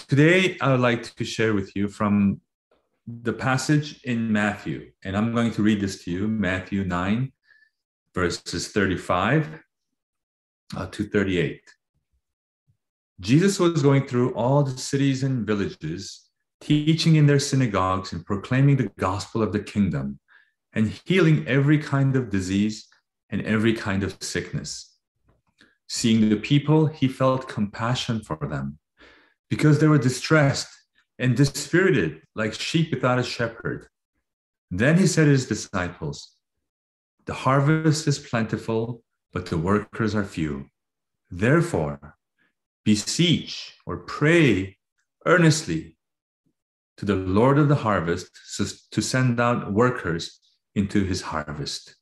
Today, I would like to share with you from the passage in Matthew, and I'm going to read this to you, Matthew 9, verses 35 to 38. Jesus was going through all the cities and villages, teaching in their synagogues and proclaiming the gospel of the kingdom, and healing every kind of disease and every kind of sickness. Seeing the people, he felt compassion for them, because they were distressed and dispirited like sheep without a shepherd. Then he said to his disciples, "The harvest is plentiful, but the workers are few. Therefore, beseech or pray earnestly to the Lord of the harvest to send out workers into his harvest."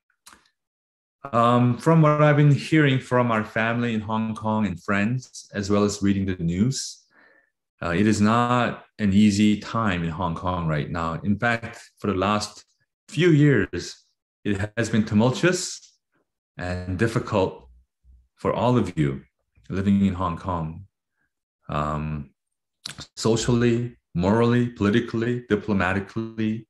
From what I've been hearing from our family in Hong Kong and friends, as well as reading the news, it is not an easy time in Hong Kong right now. In fact, for the last few years, it has been tumultuous and difficult for all of you living in Hong Kong, socially, morally, politically, diplomatically,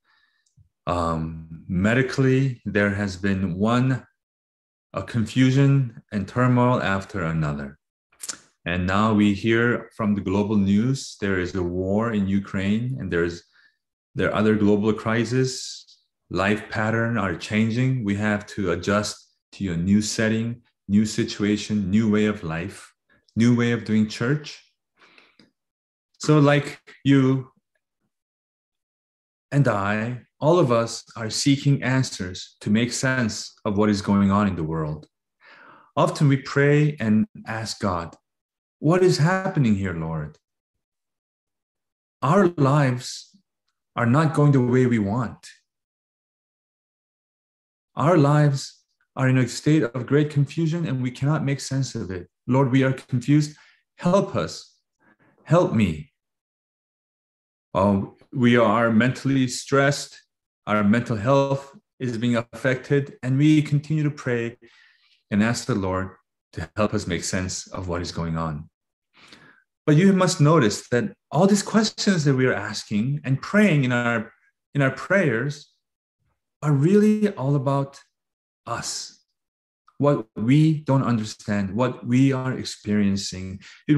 medically. There has been a confusion and turmoil after another. And now we hear from the global news, there is a war in Ukraine and there are other global crises. Life patterns are changing. We have to adjust to a new setting, new situation, new way of life, new way of doing church. So like you and I, all of us are seeking answers to make sense of what is going on in the world. Often we pray and ask God, "What is happening here, Lord? Our lives are not going the way we want. Our lives are in a state of great confusion and we cannot make sense of it. Lord, we are confused. Help us. Help me." We are mentally stressed. Our mental health is being affected, and we continue to pray and ask the Lord to help us make sense of what is going on. But you must notice that all these questions that we are asking and praying in our prayers are really all about us, what we don't understand, what we are experiencing.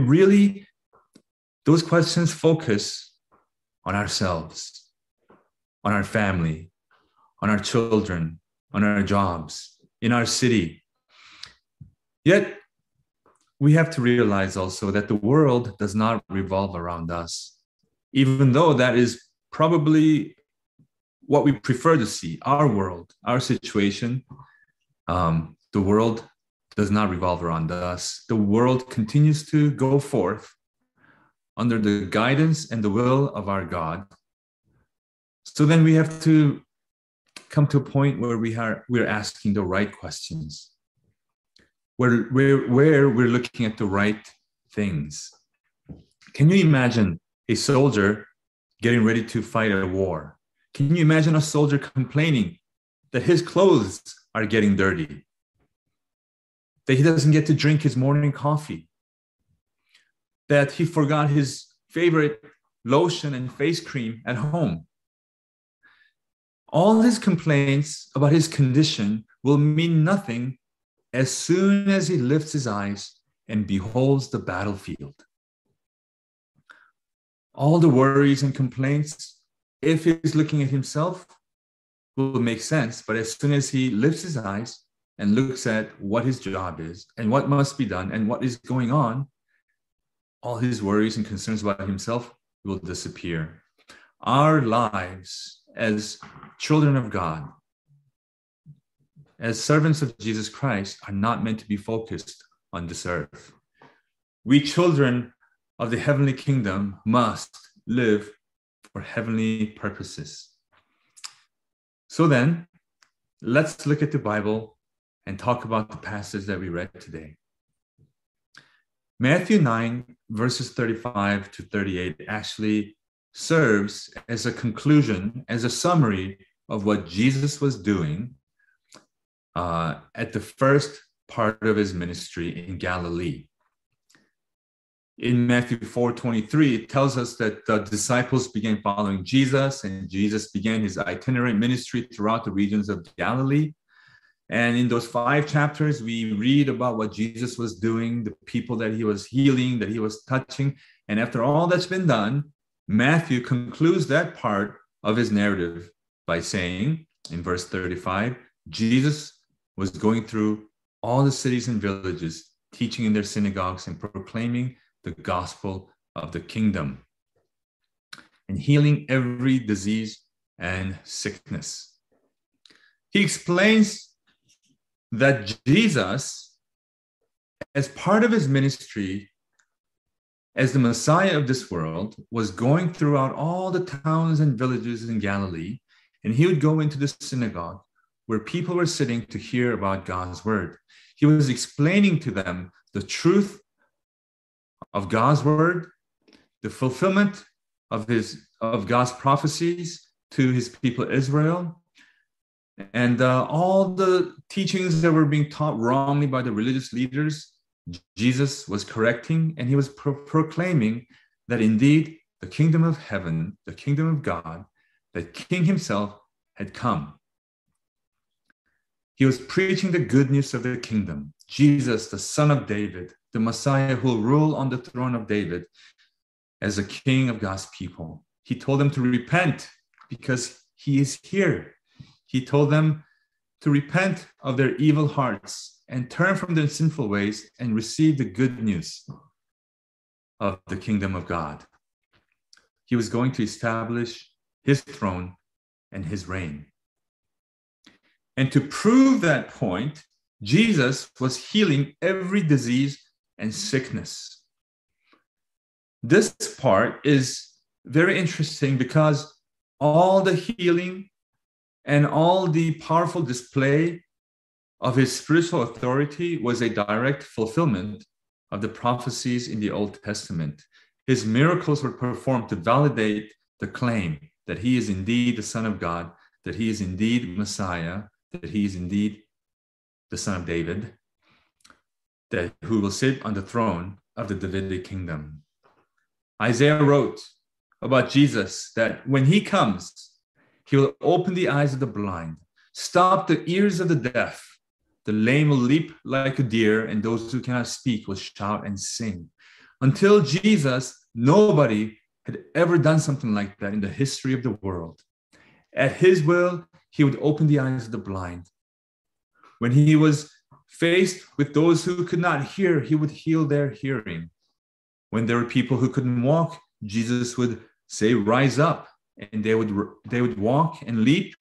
Those questions focus on ourselves, on our family, on our children, on our jobs, in our city. Yet, we have to realize also that the world does not revolve around us, even though that is probably what we prefer to see, our world, our situation. The world does not revolve around us. The world continues to go forth under the guidance and the will of our God. So then we have to come to a point where we're asking the right questions, where we're looking at the right things. Can you imagine a soldier getting ready to fight a war? Can you imagine a soldier complaining that his clothes are getting dirty, that he doesn't get to drink his morning coffee, that he forgot his favorite lotion and face cream at home? All his complaints about his condition will mean nothing as soon as he lifts his eyes and beholds the battlefield. All the worries and complaints, if he's looking at himself, will make sense. But as soon as he lifts his eyes and looks at what his job is and what must be done and what is going on, all his worries and concerns about himself will disappear. Our lives as children of God, as servants of Jesus Christ, are not meant to be focused on this earth. We children of the heavenly kingdom must live for heavenly purposes. So then, let's look at the Bible and talk about the passage that we read today. Matthew 9, verses 35 to 38 actually serves as a conclusion, as a summary of what Jesus was doing at the first part of his ministry in Galilee. in Matthew 4:23, it tells us that the disciples began following Jesus, and Jesus began his itinerant ministry throughout the regions of Galilee. And in those 5 chapters, we read about what Jesus was doing, the people that he was healing, that he was touching. And after all that's been done, Matthew concludes that part of his narrative by saying in verse 35, Jesus was going through all the cities and villages, teaching in their synagogues and proclaiming the gospel of the kingdom and healing every disease and sickness. He explains that Jesus, as part of his ministry, as the Messiah of this world, was going throughout all the towns and villages in Galilee, and he would go into the synagogue where people were sitting to hear about God's word. He was explaining to them the truth of God's word, the fulfillment of God's prophecies to his people Israel, and all the teachings that were being taught wrongly by the religious leaders. Jesus was correcting, and he was proclaiming that indeed the kingdom of heaven, the kingdom of God, that King himself had come. He was preaching the good news of the kingdom. Jesus, the son of David, the Messiah who will rule on the throne of David as a king of God's people. He told them to repent because he is here. He told them to repent of their evil hearts and turn from their sinful ways and receive the good news of the kingdom of God. He was going to establish his throne and his reign. And to prove that point, Jesus was healing every disease and sickness. This part is very interesting because all the healing and all the powerful display of his spiritual authority was a direct fulfillment of the prophecies in the Old Testament. His miracles were performed to validate the claim that he is indeed the Son of God, that he is indeed Messiah, that he is indeed the son of David, that who will sit on the throne of the Davidic kingdom. Isaiah wrote about Jesus that when he comes, he will open the eyes of the blind, stop the ears of the deaf, the lame will leap like a deer, and those who cannot speak will shout and sing. Until Jesus, nobody had ever done something like that in the history of the world. At his will, he would open the eyes of the blind. When he was faced with those who could not hear, he would heal their hearing. When there were people who couldn't walk, Jesus would say, "Rise up," and they would walk and leap.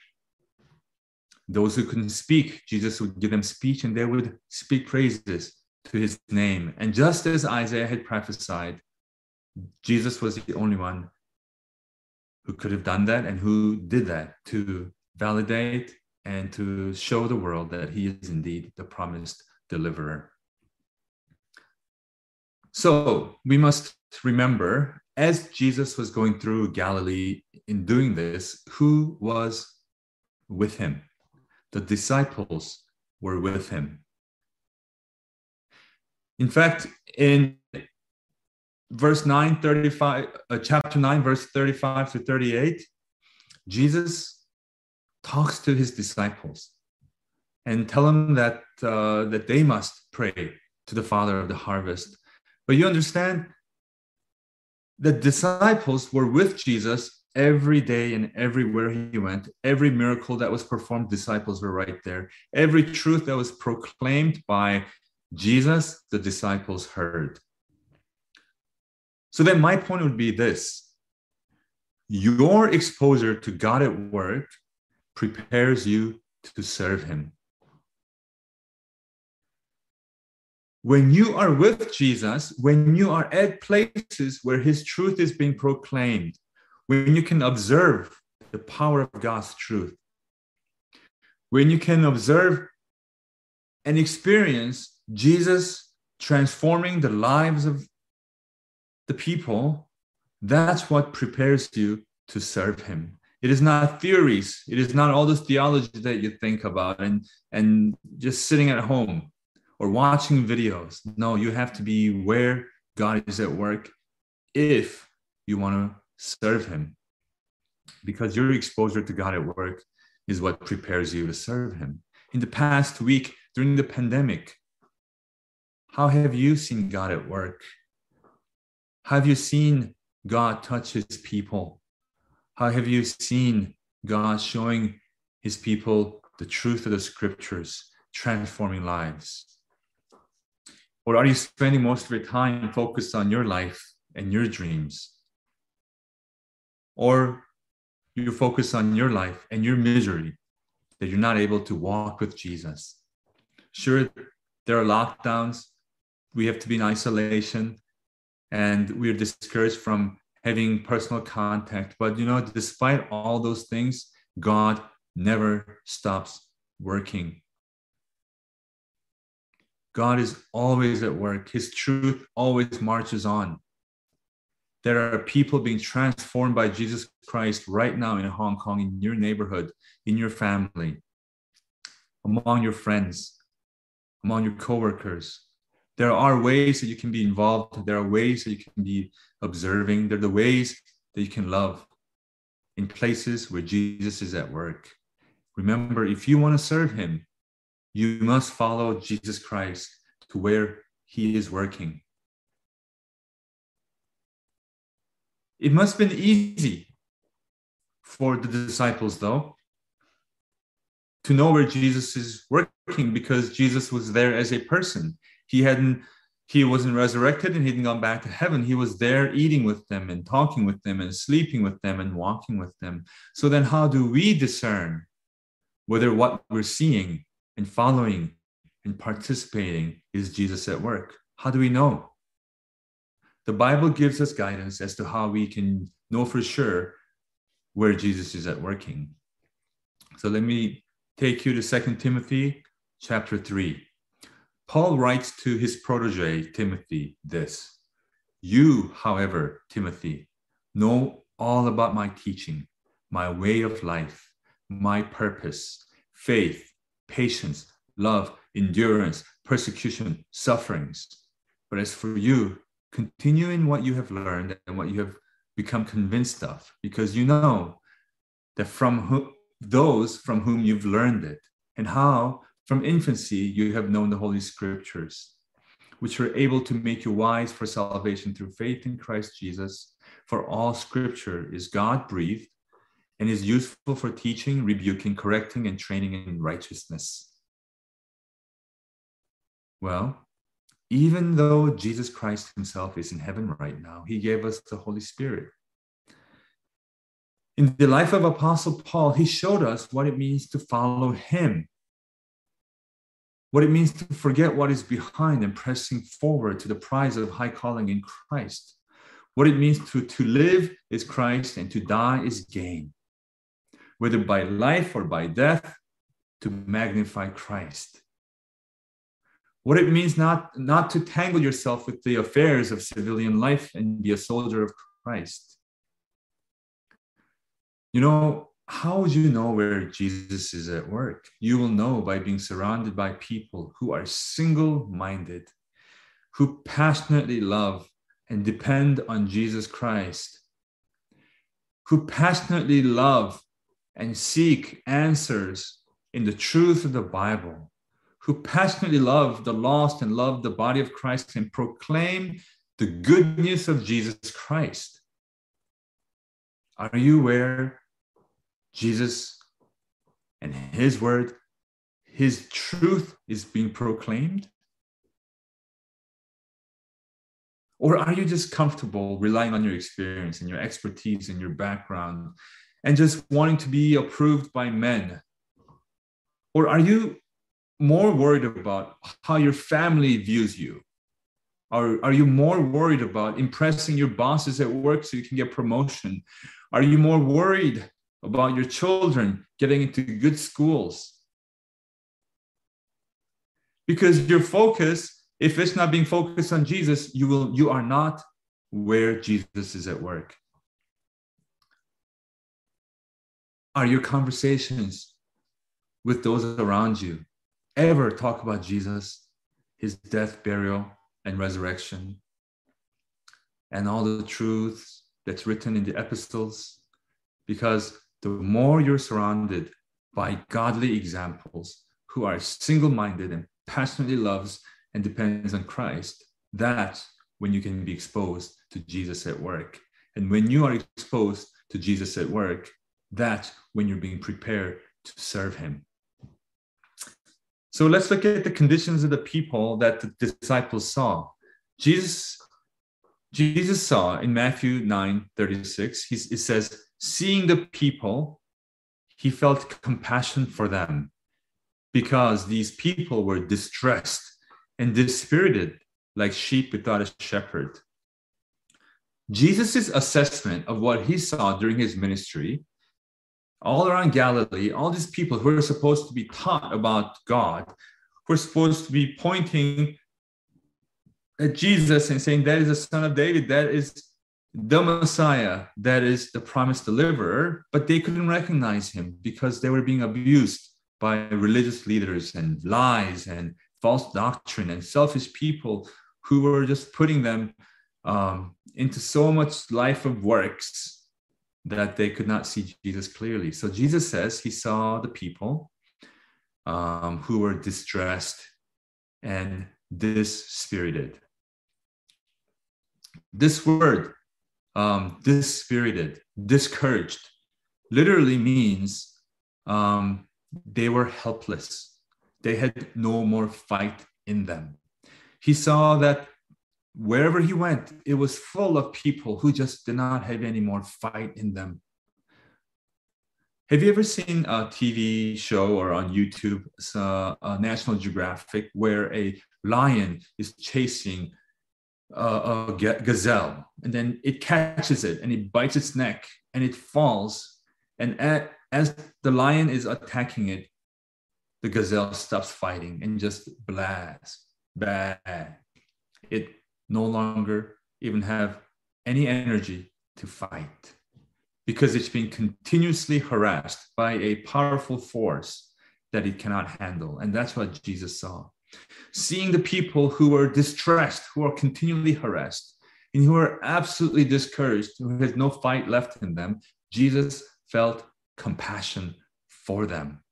Those who couldn't speak, Jesus would give them speech, and they would speak praises to his name. And just as Isaiah had prophesied, Jesus was the only one who could have done that and who did that to validate and to show the world that he is indeed the promised deliverer. So we must remember, as Jesus was going through Galilee in doing this, who was with him? The disciples were with him. In fact, in verse 9, 35, chapter 9, verse 35 to 38, Jesus talks to his disciples and tell them that they must pray to the Father of the harvest. But you understand, the disciples were with Jesus every day and everywhere he went. Every miracle that was performed, disciples were right there. Every truth that was proclaimed by Jesus, the disciples heard. So then my point would be this: your exposure to God at work prepares you to serve him. When you are with Jesus, when you are at places where his truth is being proclaimed, when you can observe the power of God's truth, when you can observe and experience Jesus transforming the lives of the people, that's what prepares you to serve him. It is not theories. It is not all this theology that you think about and just sitting at home or watching videos. No, you have to be where God is at work if you want to serve him, because your exposure to God at work is what prepares you to serve him. In the past week, during the pandemic, how have you seen God at work? Have you seen God touch his people? How have you seen God showing his people the truth of the scriptures, transforming lives? Or are you spending most of your time focused on your life and your dreams? Or you focus on your life and your misery that you're not able to walk with Jesus? Sure, there are lockdowns. We have to be in isolation, and we're discouraged from having personal contact. But despite all those things, God never stops working. God is always at work. His truth always marches on. There are people being transformed by Jesus Christ right now in Hong Kong, in your neighborhood, in your family, among your friends, among your coworkers. There are ways that you can be involved. There are ways that you can be observing. There are the ways that you can love in places where Jesus is at work. Remember, if you want to serve him, you must follow Jesus Christ to where he is working. It must have been easy for the disciples, though, to know where Jesus is working, because Jesus was there as a person. He wasn't resurrected and he hadn't gone back to heaven. He was there eating with them and talking with them and sleeping with them and walking with them. So then how do we discern whether what we're seeing and following and participating is Jesus at work? How do we know? The Bible gives us guidance as to how we can know for sure where Jesus is at working. So let me take you to 2 Timothy chapter 3. Paul writes to his protege, Timothy, this: "You, however, Timothy, know all about my teaching, my way of life, my purpose, faith, patience, love, endurance, persecution, sufferings. But as for you, continue in what you have learned and what you have become convinced of, because you know that from those from whom you've learned it, and how from infancy you have known the Holy Scriptures, which are able to make you wise for salvation through faith in Christ Jesus. For all Scripture is God-breathed and is useful for teaching, rebuking, correcting, and training in righteousness." Well, even though Jesus Christ himself is in heaven right now, he gave us the Holy Spirit. In the life of Apostle Paul, he showed us what it means to follow him, what it means to forget what is behind and pressing forward to the prize of high calling in Christ. What it means to live is Christ and to die is gain, whether by life or by death, to magnify Christ. What it means not to tangle yourself with the affairs of civilian life and be a soldier of Christ. How would you know where Jesus is at work? You will know by being surrounded by people who are single-minded, who passionately love and depend on Jesus Christ, who passionately love and seek answers in the truth of the Bible, who passionately love the lost and love the body of Christ and proclaim the good news of Jesus Christ. Are you where Jesus and his word, his truth is being proclaimed? Or are you just comfortable relying on your experience and your expertise and your background and just wanting to be approved by men? Or are you more worried about how your family views you? Or are you more worried about impressing your bosses at work so you can get promotion? Are you more worried about your children getting into good schools? Because your focus, if it's not being focused on Jesus, you are not where Jesus is at work. Are your conversations with those around you ever talk about Jesus, his death, burial, and resurrection? and all the truths that's written in the epistles, because the more you're surrounded by godly examples who are single-minded and passionately loves and depends on Christ, that's when you can be exposed to Jesus at work. And when you are exposed to Jesus at work, that's when you're being prepared to serve him. So let's look at the conditions of the people that the disciples saw. Jesus saw in Matthew 9:36, it says, seeing the people, he felt compassion for them because these people were distressed and dispirited like sheep without a shepherd. Jesus' assessment of what he saw during his ministry, all around Galilee, all these people who are supposed to be taught about God, who are supposed to be pointing at Jesus and saying, that is the Son of David, that is the Messiah, that is the promised deliverer, but they couldn't recognize him because they were being abused by religious leaders and lies and false doctrine and selfish people who were just putting them into so much life of works that they could not see Jesus clearly. So Jesus says he saw the people who were distressed and dispirited. This word, dispirited, discouraged, literally means they were helpless. They had no more fight in them. He saw that wherever he went, it was full of people who just did not have any more fight in them. Have you ever seen a TV show or on YouTube, National Geographic, where a lion is chasing a gazelle, and then it catches it and it bites its neck and it falls, and as the lion is attacking it, the gazelle stops fighting and just blasts. It no longer even have any energy to fight because it's being continuously harassed by a powerful force that it cannot handle. And that's what Jesus saw. Seeing the people who were distressed, who are continually harassed, and who are absolutely discouraged, who has no fight left in them, Jesus felt compassion for them.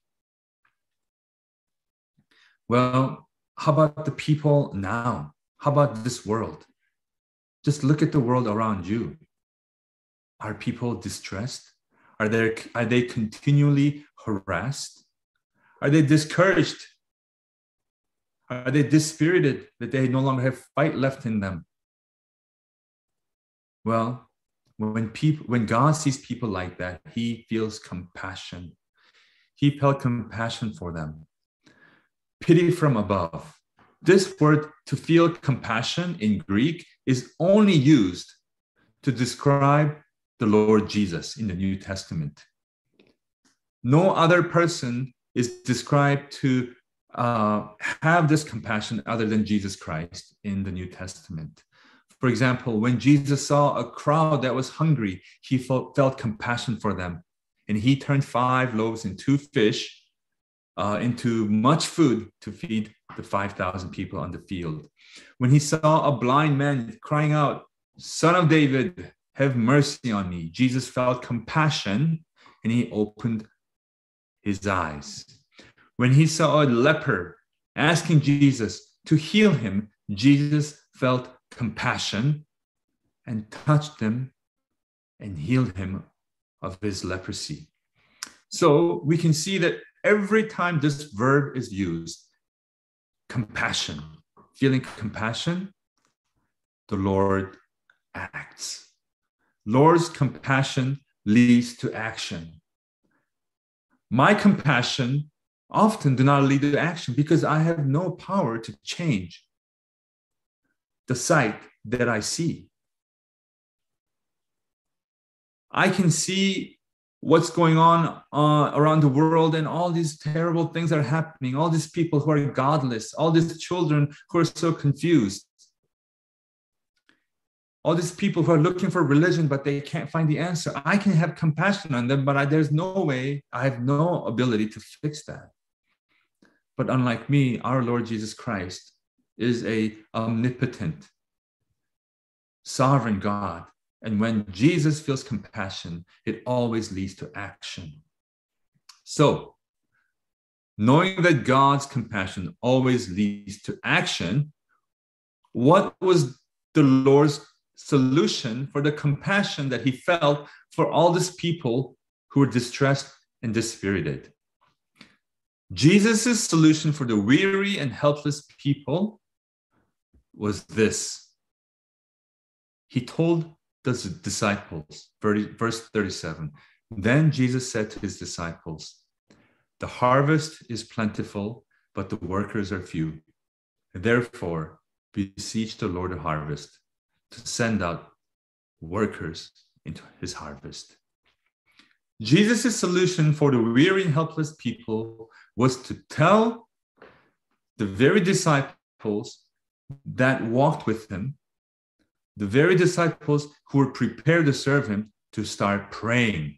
Well, how about the people now? How about this world? Just look at the world around you. Are people distressed? Are they continually harassed? Are they discouraged? Are they dispirited that they no longer have fight left in them? Well, when God sees people like that, he feels compassion. He felt compassion for them. Pity from above. This word, to feel compassion in Greek, is only used to describe the Lord Jesus in the New Testament. No other person is described to have this compassion other than Jesus Christ in the New Testament. For example, when Jesus saw a crowd that was hungry, he felt compassion for them. And he turned 5 loaves and 2 fish into much food to feed the 5,000 people on the field. When he saw a blind man crying out, "Son of David, have mercy on me," Jesus felt compassion and he opened his eyes. When he saw a leper asking Jesus to heal him, Jesus felt compassion and touched him and healed him of his leprosy. So we can see that every time this verb is used, compassion, feeling compassion, the Lord acts. Lord's compassion leads to action. My compassion often do not lead to action because I have no power to change the sight that I see. I can see what's going on around the world and all these terrible things are happening, all these people who are godless, all these children who are so confused, all these people who are looking for religion, but they can't find the answer. I can have compassion on them, but there's no way, I have no ability to fix that. But unlike me, our Lord Jesus Christ is a omnipotent, sovereign God. And when Jesus feels compassion, it always leads to action. So, knowing that God's compassion always leads to action, what was the Lord's solution for the compassion that he felt for all these people who were distressed and dispirited? Jesus' solution for the weary and helpless people was this. He told the disciples, verse 37, then Jesus said to his disciples, the harvest is plentiful, but the workers are few. Therefore, beseech the Lord of harvest to send out workers into his harvest. Jesus' solution for the weary and helpless people was to tell the very disciples that walked with him, the very disciples who were prepared to serve him, to start praying.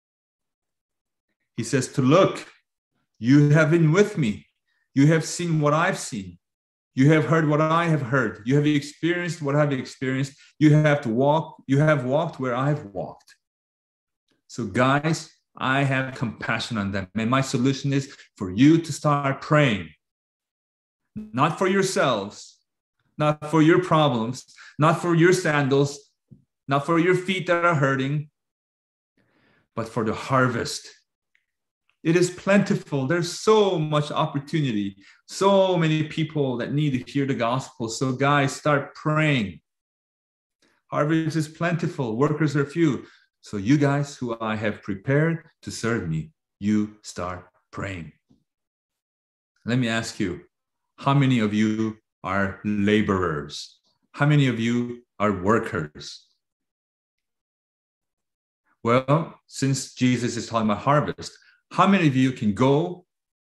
He says to look, you have been with me. You have seen what I've seen. You have heard what I have heard. You have experienced what I've experienced. You have walked where I've walked. So guys, I have compassion on them. And my solution is for you to start praying. Not for yourselves, not for your problems, not for your sandals, not for your feet that are hurting, but for the harvest. It is plentiful. There's so much opportunity, so many people that need to hear the gospel. So guys, start praying. Harvest is plentiful, workers are few. So you guys who I have prepared to serve me, you start praying. Let me ask you, how many of you are laborers? How many of you are workers? Well, since Jesus is talking about harvest, how many of you can go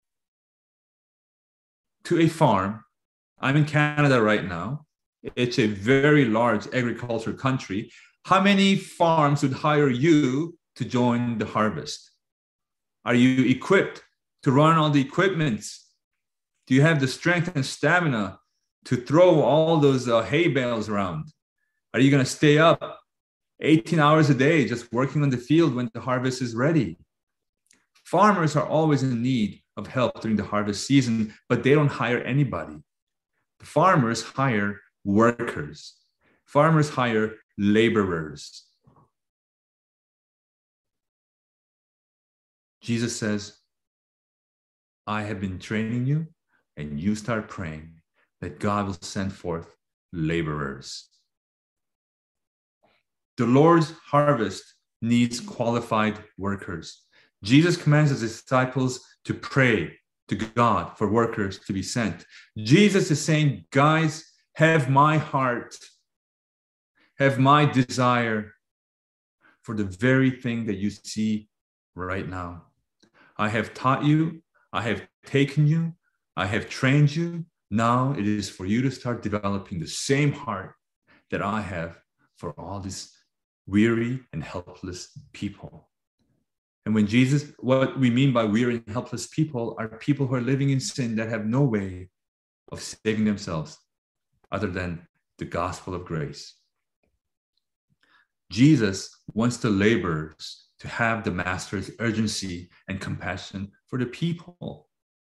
to a farm? I'm in Canada right now. It's a very large agricultural country. How many farms would hire you to join the harvest? Are you equipped to run all the equipments? Do you have the strength and stamina to throw all those hay bales around? Are you going to stay up 18 hours a day just working on the field when the harvest is ready? Farmers are always in need of help during the harvest season, but they don't hire anybody. The farmers hire workers. Farmers hire laborers. Jesus says, I have been training you, and you start praying that God will send forth laborers. The Lord's harvest needs qualified workers. Jesus commands his disciples to pray to God for workers to be sent. Jesus is saying, guys, have my heart, have my desire for the very thing that you see right now. I have taught you, I have taken you, I have trained you. Now it is for you to start developing the same heart that I have for all these weary and helpless people. And when Jesus, what we mean by weary and helpless people are people who are living in sin that have no way of saving themselves other than the gospel of grace. Jesus wants the laborers to have the master's urgency and compassion for the people.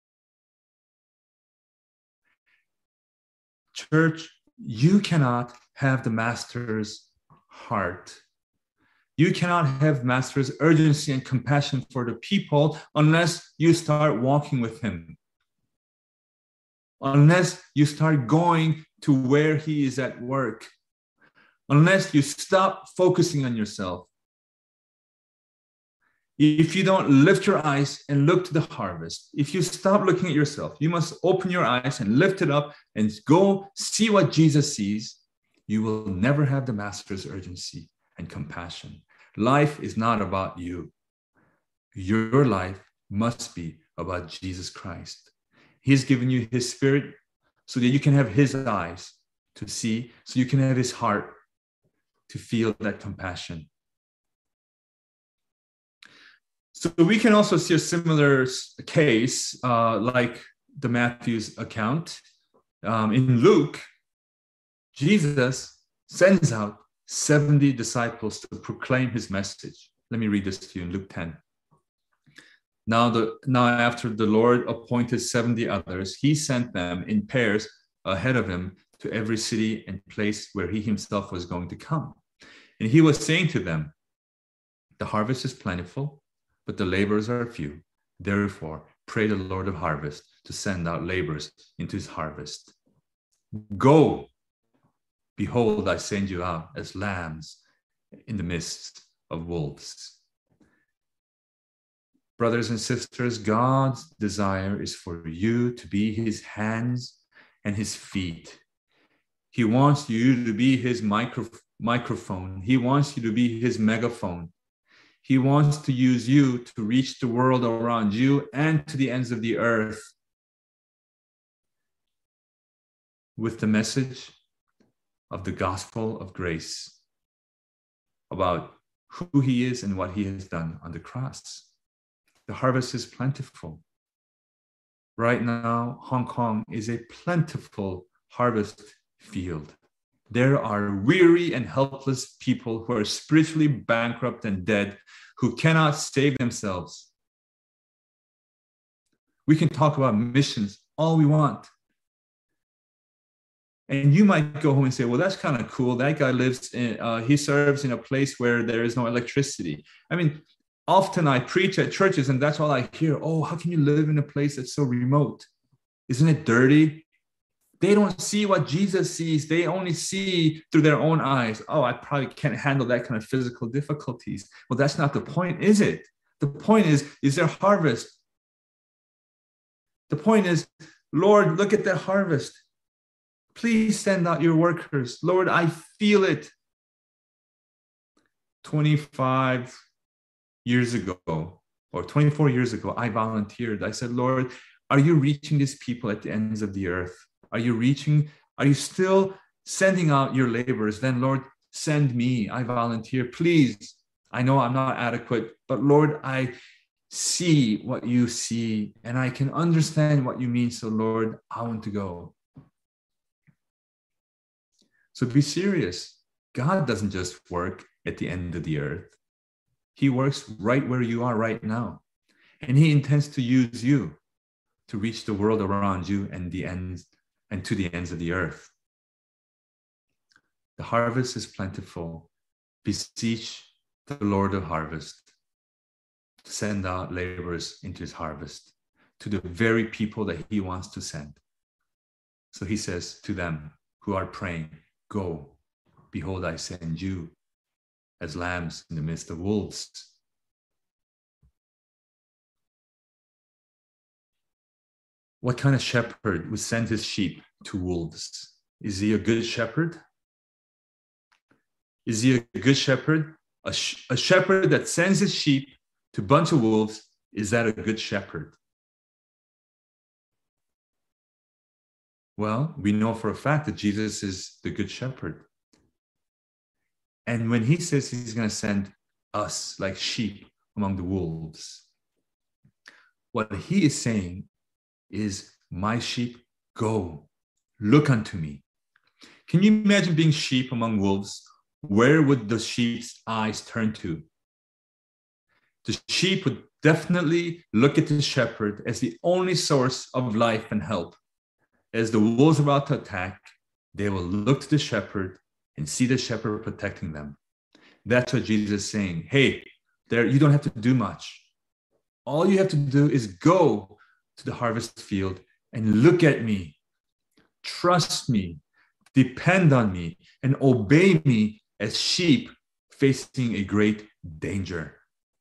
Church, you cannot have the master's heart. You cannot have master's urgency and compassion for the people unless you start walking with him. Unless you start going to where he is at work. Unless you stop focusing on yourself. If you don't lift your eyes and look to the harvest, if you stop looking at yourself, you must open your eyes and lift it up and go see what Jesus sees. You will never have the master's urgency and compassion. Life is not about you. Your life must be about Jesus Christ. He's given you his spirit so that you can have his eyes to see, so you can have his heart to feel that compassion. So we can also see a similar case like the Matthew's account. In Luke, Jesus sends out 70 disciples to proclaim his message. Let me read this to you in Luke 10. Now after the Lord appointed 70 others, he sent them in pairs ahead of him to every city and place where he himself was going to come. And he was saying to them, the harvest is plentiful, but the laborers are few. Therefore, pray the Lord of harvest to send out laborers into his harvest. Go, behold, I send you out as lambs in the midst of wolves. Brothers and sisters, God's desire is for you to be his hands and his feet. He wants you to be his microphone. He wants you to be his megaphone. He wants to use you to reach the world around you and to the ends of the earth with the message of the gospel of grace about who he is and what he has done on the cross. The harvest is plentiful. Right now, Hong Kong is a plentiful harvest field. There are weary and helpless people who are spiritually bankrupt and dead, who cannot save themselves. We can talk about missions all we want. And you might go home and say, well, that's kind of cool. That guy he serves in a place where there is no electricity. I mean, often I preach at churches and that's all I hear. Oh, how can you live in a place that's so remote? Isn't it dirty? They don't see what Jesus sees. They only see through their own eyes. Oh, I probably can't handle that kind of physical difficulties. Well, that's not the point, is it? The point is there harvest? The point is, Lord, look at that harvest. Please send out your workers. Lord, I feel it. 25 years ago, or 24 years ago, I volunteered. I said, Lord, are you reaching these people at the ends of the earth? Are you still sending out your laborers? Then, Lord, send me. I volunteer. Please. I know I'm not adequate, but Lord, I see what you see and I can understand what you mean. So, Lord, I want to go. So be serious. God doesn't just work at the end of the earth. He works right where you are right now. And he intends to use you to reach the world around you and to the ends of the earth. The harvest is plentiful. Beseech the Lord of harvest to send out laborers into his harvest to the very people that he wants to send. So he says to them who are praying, go, behold, I send you as lambs in the midst of wolves. What kind of shepherd would send his sheep to wolves? Is he a good shepherd? Is he a good shepherd? A shepherd that sends his sheep to a bunch of wolves, is that a good shepherd? Well, we know for a fact that Jesus is the good shepherd. And when he says he's going to send us like sheep among the wolves, what he is saying is, my sheep, go, look unto me. Can you imagine being sheep among wolves? Where would the sheep's eyes turn to? The sheep would definitely look at the shepherd as the only source of life and help. As the wolves are about to attack, they will look to the shepherd and see the shepherd protecting them. That's what Jesus is saying. Hey, you don't have to do much. All you have to do is go to the harvest field and look at me. Trust me, depend on me, and obey me as sheep facing a great danger.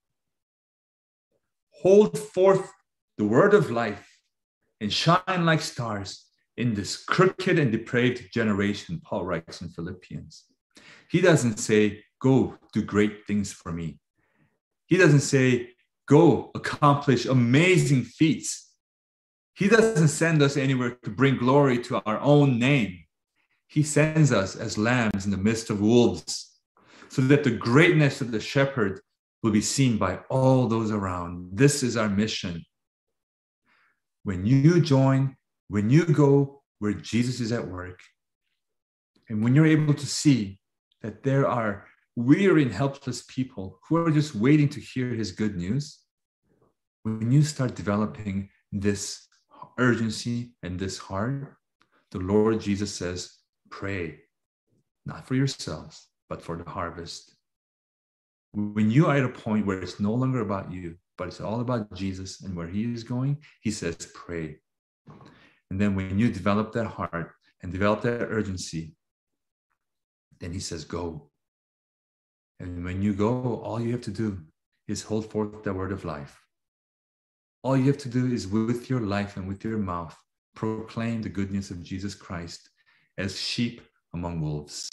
Hold forth the word of life and shine like stars in this crooked and depraved generation, Paul writes in Philippians. He doesn't say, go do great things for me. He doesn't say, go accomplish amazing feats. He doesn't send us anywhere to bring glory to our own name. He sends us as lambs in the midst of wolves, so that the greatness of the shepherd will be seen by all those around. This is our mission. When you join, when you go where Jesus is at work, and when you're able to see that there are weary and helpless people who are just waiting to hear his good news, when you start developing this urgency and this heart, the Lord Jesus says, pray, not for yourselves, but for the harvest. When you are at a point where it's no longer about you, but it's all about Jesus and where he is going, he says, pray. And then when you develop that heart and develop that urgency, then he says, go. And when you go, all you have to do is hold forth the word of life. All you have to do is with your life and with your mouth, proclaim the good news of Jesus Christ as sheep among wolves.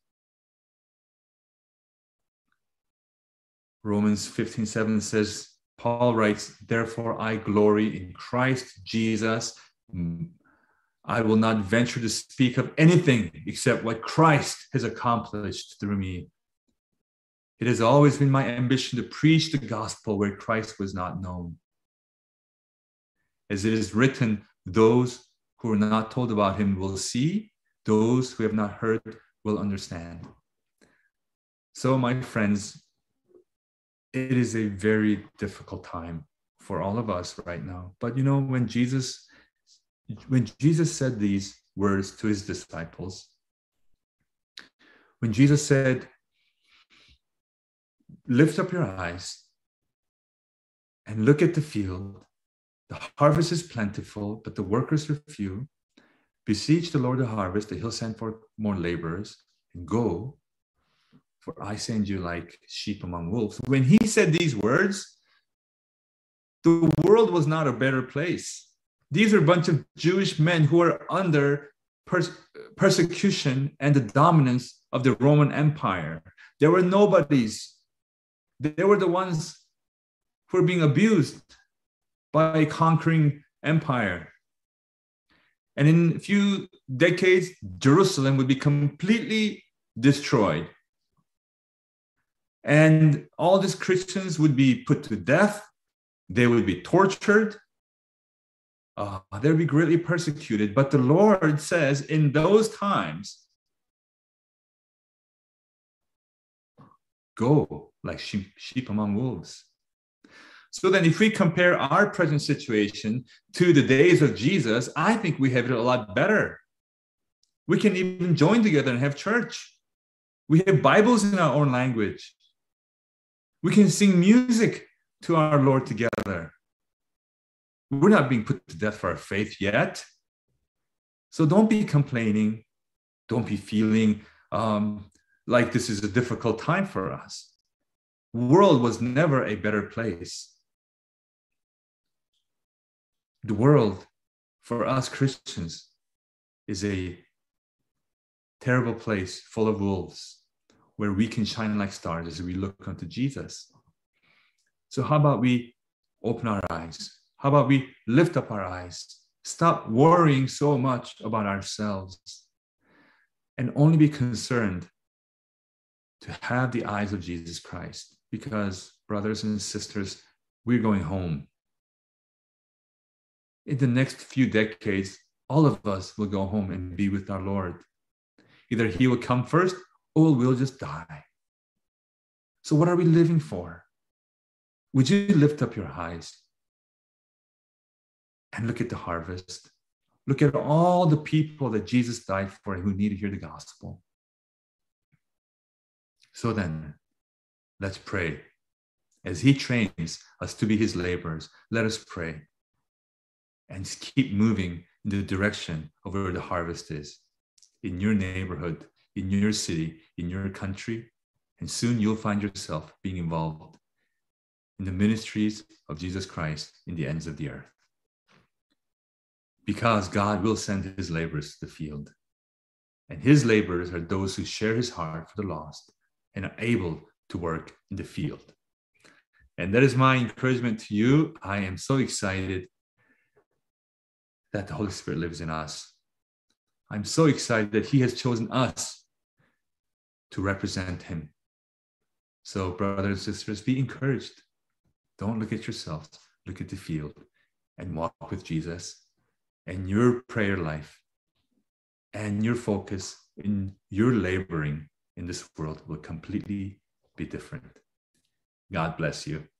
Romans 15:7 says, Paul writes, therefore I glory in Christ Jesus. I will not venture to speak of anything except what Christ has accomplished through me. It has always been my ambition to preach the gospel where Christ was not known. As it is written, those who are not told about him will see, those who have not heard will understand. So, my friends, it is a very difficult time for all of us right now. But you know, when Jesus said these words to his disciples, when Jesus said, lift up your eyes and look at the field, the harvest is plentiful, but the workers are few. Beseech the Lord of the harvest that he'll send forth more laborers, and go, for I send you like sheep among wolves. When he said these words, the world was not a better place. These are a bunch of Jewish men who are under persecution and the dominance of the Roman Empire. There were nobodies. They were the ones who were being abused by a conquering empire. And in a few decades, Jerusalem would be completely destroyed. And all these Christians would be put to death. They would be tortured. They would be greatly persecuted. But the Lord says in those times, go like sheep among wolves. So then if we compare our present situation to the days of Jesus, I think we have it a lot better. We can even join together and have church. We have Bibles in our own language. We can sing music to our Lord together. We're not being put to death for our faith yet. So don't be complaining. Don't be feeling like this is a difficult time for us. The world was never a better place. The world, for us Christians, is a terrible place full of wolves where we can shine like stars as we look unto Jesus. So how about we open our eyes? How about we lift up our eyes? Stop worrying so much about ourselves and only be concerned to have the eyes of Jesus Christ. Because, brothers and sisters, we're going home. In the next few decades, all of us will go home and be with our Lord. Either he will come first or we'll just die. So what are we living for? Would you lift up your eyes and look at the harvest? Look at all the people that Jesus died for and who need to hear the gospel. So then, let's pray. As he trains us to be his laborers, let us pray and keep moving in the direction of where the harvest is. In your neighborhood, in your city, in your country, and soon you'll find yourself being involved in the ministries of Jesus Christ in the ends of the earth. Because God will send his laborers to the field. And his laborers are those who share his heart for the lost and are able to work in the field. And that is my encouragement to you. I am so excited that the Holy Spirit lives in us. I'm so excited that he has chosen us to represent him. So, brothers and sisters, be encouraged. Don't look at yourselves, look at the field and walk with Jesus. And your prayer life and your focus in your laboring in this world will completely be different. God bless you.